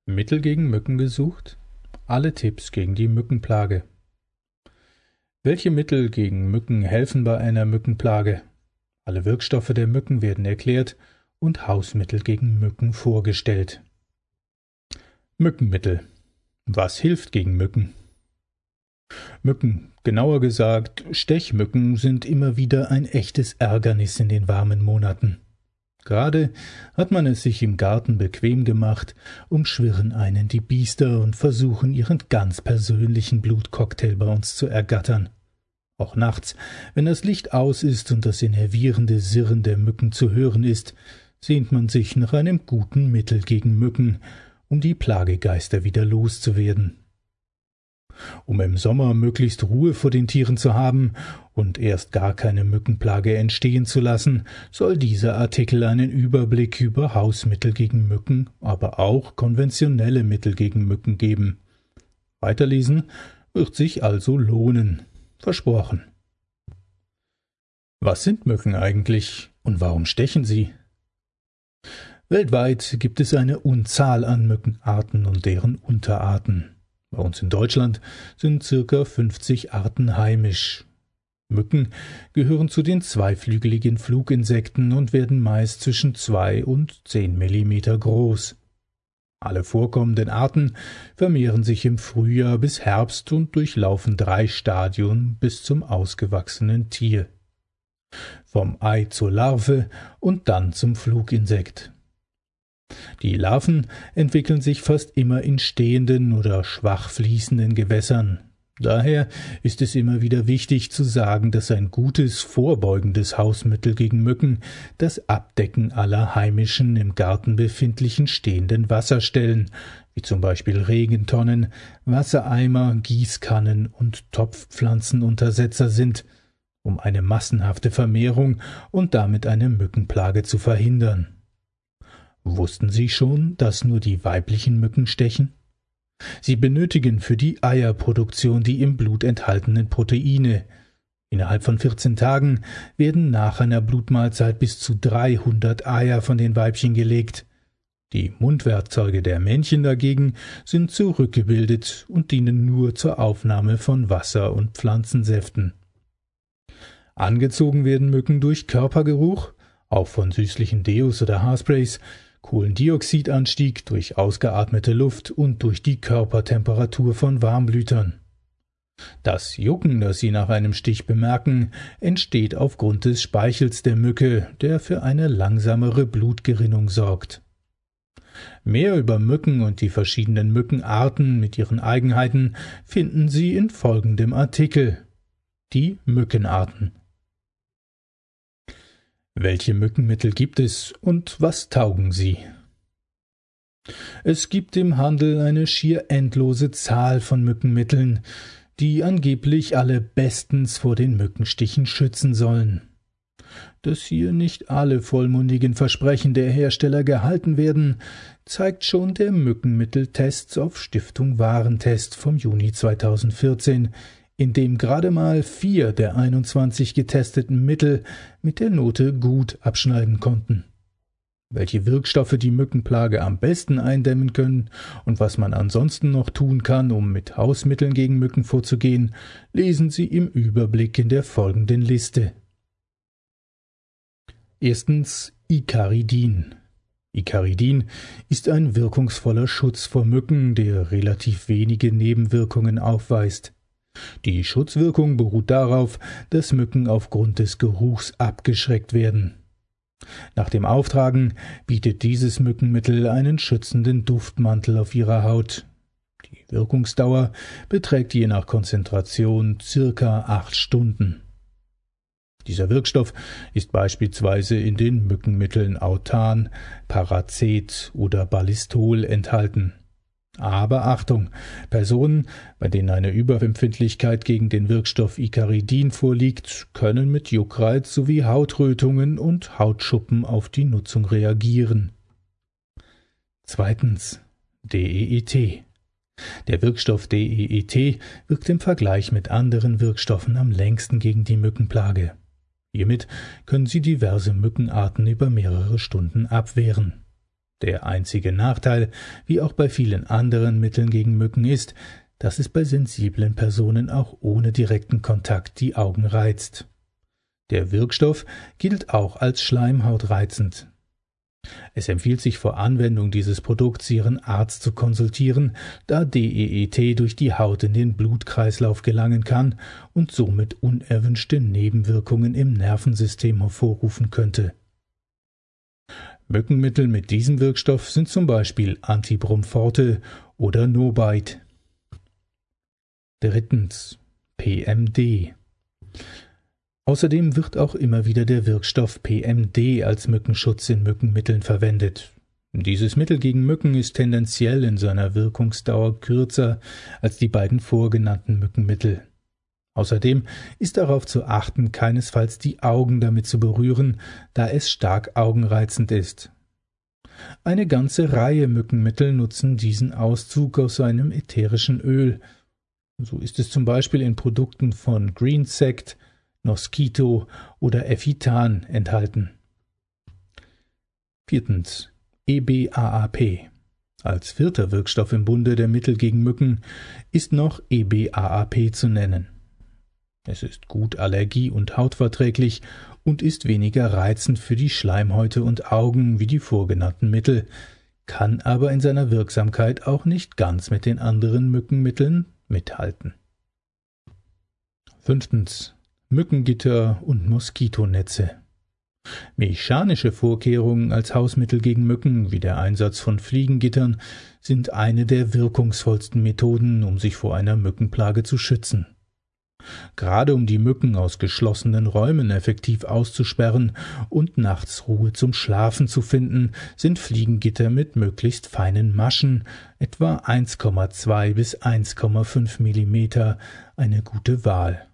Mittel gegen Mücken gesucht? Alle Tipps gegen die Mückenplage. Welche Mittel gegen Mücken helfen bei einer Mückenplage? Alle Wirkstoffe der Mücken werden erklärt und Hausmittel gegen Mücken vorgestellt. Mückenmittel. Was hilft gegen Mücken? Mücken, genauer gesagt Stechmücken, sind immer wieder ein echtes Ärgernis in den warmen Monaten. Gerade hat man es sich im Garten bequem gemacht, umschwirren einen die Biester und versuchen ihren ganz persönlichen Blutcocktail bei uns zu ergattern. Auch nachts, wenn das Licht aus ist und das enervierende Sirren der Mücken zu hören ist, sehnt man sich nach einem guten Mittel gegen Mücken, um die Plagegeister wieder loszuwerden. Um im Sommer möglichst Ruhe vor den Tieren zu haben und erst gar keine Mückenplage entstehen zu lassen, soll dieser Artikel einen Überblick über Hausmittel gegen Mücken, aber auch konventionelle Mittel gegen Mücken geben. Weiterlesen wird sich also lohnen. Versprochen. Was sind Mücken eigentlich und warum stechen sie? Weltweit gibt es eine Unzahl an Mückenarten und deren Unterarten. Bei uns in Deutschland sind ca. 50 Arten heimisch. Mücken gehören zu den zweiflügeligen Fluginsekten und werden meist zwischen 2 und 10 Millimeter groß. Alle vorkommenden Arten vermehren sich im Frühjahr bis Herbst und durchlaufen 3 Stadien bis zum ausgewachsenen Tier. Vom Ei zur Larve und dann zum Fluginsekt. Die Larven entwickeln sich fast immer in stehenden oder schwach fließenden Gewässern. Daher ist es immer wieder wichtig zu sagen, dass ein gutes, vorbeugendes Hausmittel gegen Mücken das Abdecken aller heimischen, im Garten befindlichen stehenden Wasserstellen, wie zum Beispiel Regentonnen, Wassereimer, Gießkannen und Topfpflanzenuntersetzer sind, um eine massenhafte Vermehrung und damit eine Mückenplage zu verhindern. Wussten Sie schon, dass nur die weiblichen Mücken stechen? Sie benötigen für die Eierproduktion die im Blut enthaltenen Proteine. Innerhalb von 14 Tagen werden nach einer Blutmahlzeit bis zu 300 Eier von den Weibchen gelegt. Die Mundwerkzeuge der Männchen dagegen sind zurückgebildet und dienen nur zur Aufnahme von Wasser und Pflanzensäften. Angezogen werden Mücken durch Körpergeruch, auch von süßlichen Deos oder Haarsprays, Kohlendioxidanstieg durch ausgeatmete Luft und durch die Körpertemperatur von Warmblütern. Das Jucken, das sie nach einem Stich bemerken, entsteht aufgrund des Speichels der Mücke, der für eine langsamere Blutgerinnung sorgt. Mehr über Mücken und die verschiedenen Mückenarten mit ihren Eigenheiten finden Sie in folgendem Artikel. Die Mückenarten. Welche Mückenmittel gibt es und was taugen sie? Es gibt im Handel eine schier endlose Zahl von Mückenmitteln, die angeblich alle bestens vor den Mückenstichen schützen sollen. Dass hier nicht alle vollmundigen Versprechen der Hersteller gehalten werden, zeigt schon der Mückenmitteltest auf Stiftung Warentest vom Juni 2014, in dem gerade mal 4 der 21 getesteten Mittel mit der Note gut abschneiden konnten. Welche Wirkstoffe die Mückenplage am besten eindämmen können und was man ansonsten noch tun kann, um mit Hausmitteln gegen Mücken vorzugehen, lesen Sie im Überblick in der folgenden Liste. Erstens Icaridin. Icaridin ist ein wirkungsvoller Schutz vor Mücken, der relativ wenige Nebenwirkungen aufweist. Die Schutzwirkung beruht darauf, dass Mücken aufgrund des Geruchs abgeschreckt werden. Nach dem Auftragen bietet dieses Mückenmittel einen schützenden Duftmantel auf ihrer Haut. Die Wirkungsdauer beträgt je nach Konzentration ca. 8 Stunden. Dieser Wirkstoff ist beispielsweise in den Mückenmitteln Autan, Paracet oder Ballistol enthalten. Aber Achtung, Personen, bei denen eine Überempfindlichkeit gegen den Wirkstoff Icaridin vorliegt, können mit Juckreiz sowie Hautrötungen und Hautschuppen auf die Nutzung reagieren. Zweitens DEET. Der Wirkstoff DEET wirkt im Vergleich mit anderen Wirkstoffen am längsten gegen die Mückenplage. Hiermit können Sie diverse Mückenarten über mehrere Stunden abwehren. Der einzige Nachteil, wie auch bei vielen anderen Mitteln gegen Mücken, ist, dass es bei sensiblen Personen auch ohne direkten Kontakt die Augen reizt. Der Wirkstoff gilt auch als schleimhautreizend. Es empfiehlt sich vor Anwendung dieses Produkts, Ihren Arzt zu konsultieren, da DEET durch die Haut in den Blutkreislauf gelangen kann und somit unerwünschte Nebenwirkungen im Nervensystem hervorrufen könnte. Mückenmittel mit diesem Wirkstoff sind zum Beispiel Antibrom Forte oder Nobite. 3. PMD. Außerdem wird auch immer wieder der Wirkstoff PMD als Mückenschutz in Mückenmitteln verwendet. Dieses Mittel gegen Mücken ist tendenziell in seiner Wirkungsdauer kürzer als die beiden vorgenannten Mückenmittel. Außerdem ist darauf zu achten, keinesfalls die Augen damit zu berühren, da es stark augenreizend ist. Eine ganze Reihe Mückenmittel nutzen diesen Auszug aus einem ätherischen Öl. So ist es zum Beispiel in Produkten von Greensect, Nosquito oder Effitan enthalten. 4. EBAAP. Als 4. Wirkstoff im Bunde der Mittel gegen Mücken ist noch EBAAP zu nennen. Es ist gut allergie- und hautverträglich und ist weniger reizend für die Schleimhäute und Augen wie die vorgenannten Mittel, kann aber in seiner Wirksamkeit auch nicht ganz mit den anderen Mückenmitteln mithalten. 5. Mückengitter und Moskitonetze. Mechanische Vorkehrungen als Hausmittel gegen Mücken, wie der Einsatz von Fliegengittern, sind eine der wirkungsvollsten Methoden, um sich vor einer Mückenplage zu schützen. Gerade um die Mücken aus geschlossenen Räumen effektiv auszusperren und nachts Ruhe zum Schlafen zu finden, sind Fliegengitter mit möglichst feinen Maschen, etwa 1,2 bis 1,5 mm, eine gute Wahl.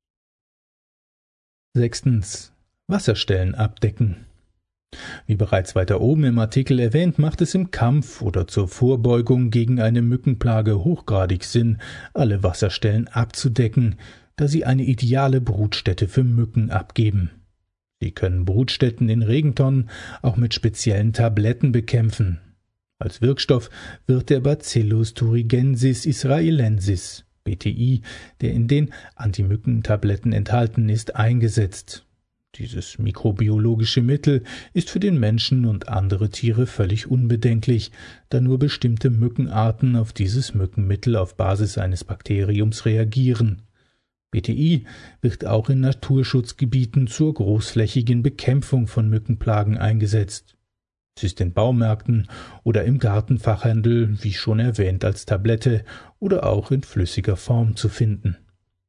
6. Wasserstellen abdecken. Wie bereits weiter oben im Artikel erwähnt, macht es im Kampf oder zur Vorbeugung gegen eine Mückenplage hochgradig Sinn, alle Wasserstellen abzudecken, da sie eine ideale Brutstätte für Mücken abgeben. Sie können Brutstätten in Regentonnen auch mit speziellen Tabletten bekämpfen. Als Wirkstoff wird der Bacillus thuringiensis israelensis, BTI, der in den Antimückentabletten enthalten ist, eingesetzt. Dieses mikrobiologische Mittel ist für den Menschen und andere Tiere völlig unbedenklich, da nur bestimmte Mückenarten auf dieses Mückenmittel auf Basis eines Bakteriums reagieren. BTI wird auch in Naturschutzgebieten zur großflächigen Bekämpfung von Mückenplagen eingesetzt. Es ist in Baumärkten oder im Gartenfachhandel, wie schon erwähnt, als Tablette oder auch in flüssiger Form zu finden.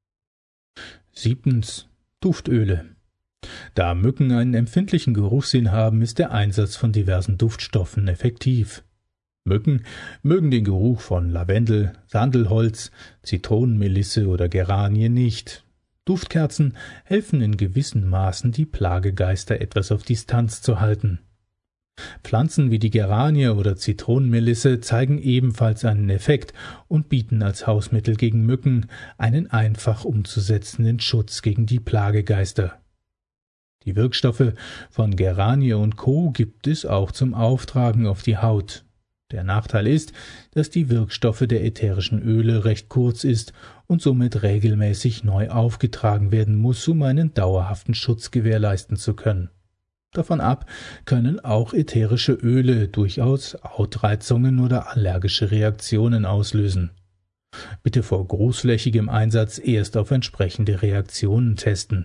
7. Duftöle. Da Mücken einen empfindlichen Geruchssinn haben, ist der Einsatz von diversen Duftstoffen effektiv. Mücken mögen den Geruch von Lavendel, Sandelholz, Zitronenmelisse oder Geranie nicht. Duftkerzen helfen in gewissen Maßen, die Plagegeister etwas auf Distanz zu halten. Pflanzen wie die Geranie oder Zitronenmelisse zeigen ebenfalls einen Effekt und bieten als Hausmittel gegen Mücken einen einfach umzusetzenden Schutz gegen die Plagegeister. Die Wirkstoffe von Geranie und Co. gibt es auch zum Auftragen auf die Haut. Der Nachteil ist, dass die Wirkstoffe der ätherischen Öle recht kurz ist und somit regelmäßig neu aufgetragen werden muss, um einen dauerhaften Schutz gewährleisten zu können. Davon ab können auch ätherische Öle durchaus Hautreizungen oder allergische Reaktionen auslösen. Bitte vor großflächigem Einsatz erst auf entsprechende Reaktionen testen.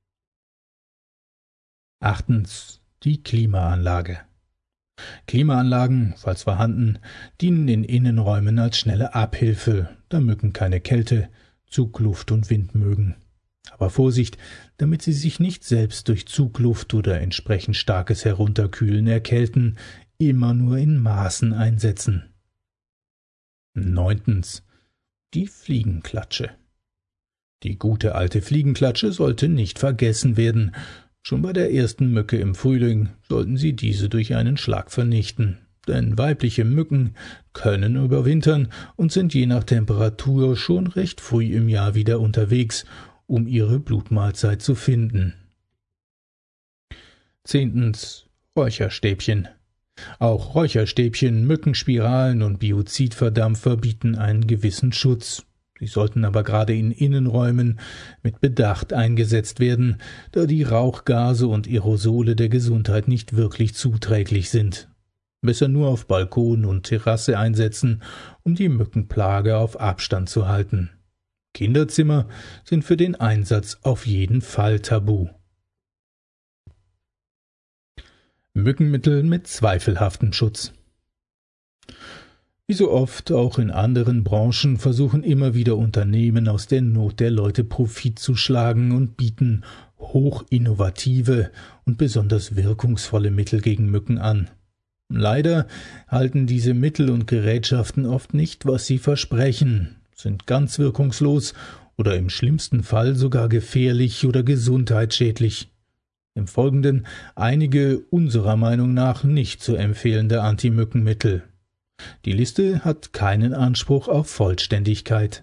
8. Die Klimaanlage. Klimaanlagen, falls vorhanden, dienen in Innenräumen als schnelle Abhilfe, da Mücken keine Kälte, Zugluft und Wind mögen. Aber Vorsicht, damit sie sich nicht selbst durch Zugluft oder entsprechend starkes Herunterkühlen erkälten, immer nur in Maßen einsetzen. 9. Die Fliegenklatsche. Die gute alte Fliegenklatsche sollte nicht vergessen werden. Schon bei der ersten Mücke im Frühling sollten Sie diese durch einen Schlag vernichten, denn weibliche Mücken können überwintern und sind je nach Temperatur schon recht früh im Jahr wieder unterwegs, um ihre Blutmahlzeit zu finden. 10. Räucherstäbchen. Auch Räucherstäbchen, Mückenspiralen und Biozidverdampfer bieten einen gewissen Schutz. Sie sollten aber gerade in Innenräumen mit Bedacht eingesetzt werden, da die Rauchgase und Aerosole der Gesundheit nicht wirklich zuträglich sind. Besser nur auf Balkon und Terrasse einsetzen, um die Mückenplage auf Abstand zu halten. Kinderzimmer sind für den Einsatz auf jeden Fall tabu. Mückenmittel mit zweifelhaftem Schutz. Wie so oft auch in anderen Branchen versuchen immer wieder Unternehmen aus der Not der Leute Profit zu schlagen und bieten hochinnovative und besonders wirkungsvolle Mittel gegen Mücken an. Leider halten diese Mittel und Gerätschaften oft nicht, was sie versprechen, sind ganz wirkungslos oder im schlimmsten Fall sogar gefährlich oder gesundheitsschädlich. Im Folgenden einige unserer Meinung nach nicht zu empfehlende Antimückenmittel. Die Liste hat keinen Anspruch auf Vollständigkeit.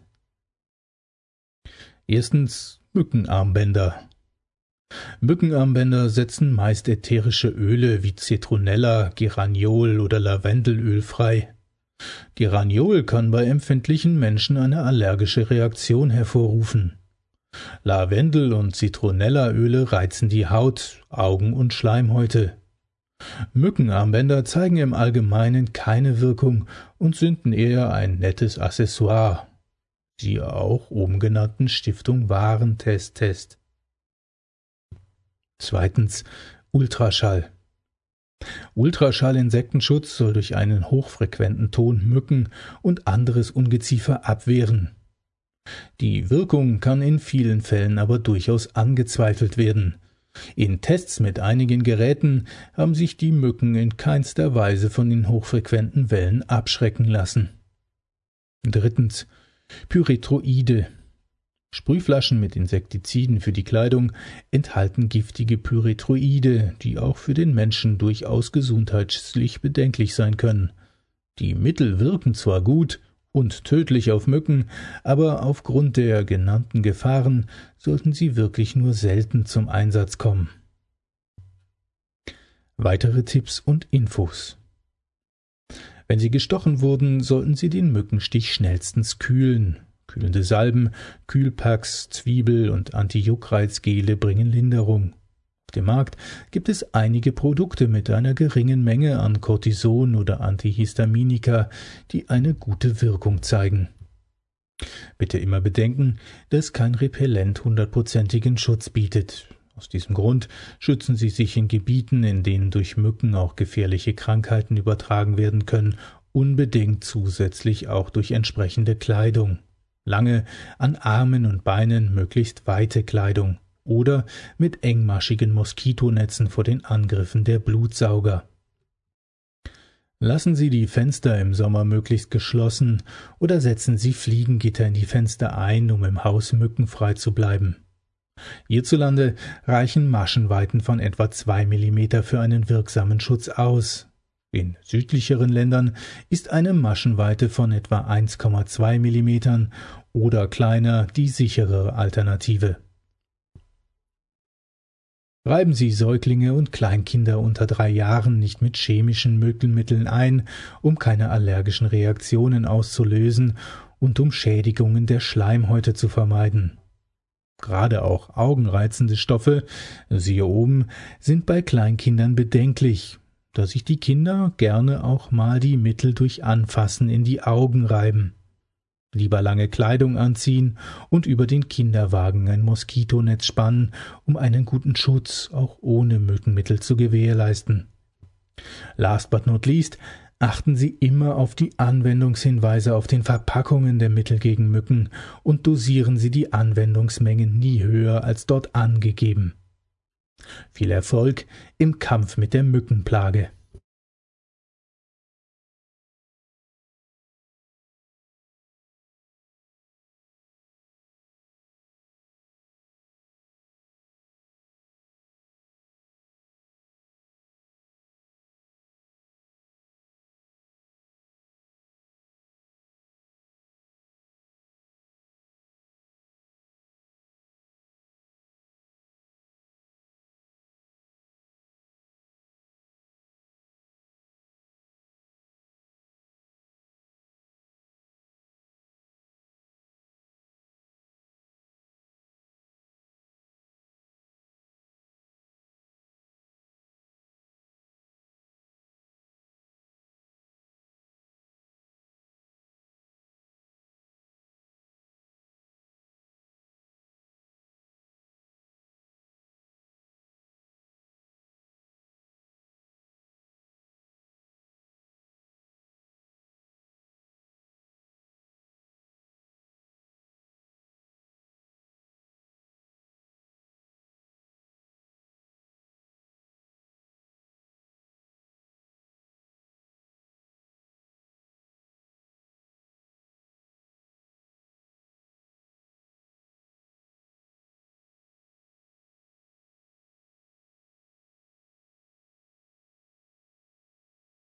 Erstens Mückenarmbänder. Mückenarmbänder setzen meist ätherische Öle wie Zitronella, Geraniol oder Lavendelöl frei. Geraniol kann bei empfindlichen Menschen eine allergische Reaktion hervorrufen. Lavendel- und Zitronellaöle reizen die Haut, Augen und Schleimhäute. Mückenarmbänder zeigen im Allgemeinen keine Wirkung und sind eher ein nettes Accessoire. Siehe auch oben genannten Stiftung Warentest. Zweitens Ultraschall. Ultraschall-Insektenschutz soll durch einen hochfrequenten Ton Mücken und anderes Ungeziefer abwehren. Die Wirkung kann in vielen Fällen aber durchaus angezweifelt werden. In Tests mit einigen Geräten haben sich die Mücken in keinster Weise von den hochfrequenten Wellen abschrecken lassen. Drittens Pyrethroide. Sprühflaschen mit Insektiziden für die Kleidung enthalten giftige Pyrethroide, die auch für den Menschen durchaus gesundheitlich bedenklich sein können. Die Mittel wirken zwar gut und tödlich auf Mücken, aber aufgrund der genannten Gefahren sollten sie wirklich nur selten zum Einsatz kommen. Weitere Tipps und Infos. Wenn Sie gestochen wurden, sollten Sie den Mückenstich schnellstens kühlen. Kühlende Salben, Kühlpacks, Zwiebel- und Antijuckreizgele bringen Linderung. Auf dem Markt gibt es einige Produkte mit einer geringen Menge an Cortison oder Antihistaminika, die eine gute Wirkung zeigen. Bitte immer bedenken, dass kein Repellent 100%igen Schutz bietet. Aus diesem Grund schützen Sie sich in Gebieten, in denen durch Mücken auch gefährliche Krankheiten übertragen werden können, unbedingt zusätzlich auch durch entsprechende Kleidung. Lange an Armen und Beinen möglichst weite Kleidung oder mit engmaschigen Moskitonetzen vor den Angriffen der Blutsauger. Lassen Sie die Fenster im Sommer möglichst geschlossen oder setzen Sie Fliegengitter in die Fenster ein, um im Haus mückenfrei zu bleiben. Hierzulande reichen Maschenweiten von etwa 2 mm für einen wirksamen Schutz aus. In südlicheren Ländern ist eine Maschenweite von etwa 1,2 mm oder kleiner die sichere Alternative. Reiben Sie Säuglinge und Kleinkinder unter 3 Jahren nicht mit chemischen Mückenmitteln ein, um keine allergischen Reaktionen auszulösen und um Schädigungen der Schleimhäute zu vermeiden. Gerade auch augenreizende Stoffe, siehe oben, sind bei Kleinkindern bedenklich, da sich die Kinder gerne auch mal die Mittel durch Anfassen in die Augen reiben. Lieber lange Kleidung anziehen und über den Kinderwagen ein Moskitonetz spannen, um einen guten Schutz auch ohne Mückenmittel zu gewährleisten. Last but not least, achten Sie immer auf die Anwendungshinweise auf den Verpackungen der Mittel gegen Mücken und dosieren Sie die Anwendungsmengen nie höher als dort angegeben. Viel Erfolg im Kampf mit der Mückenplage!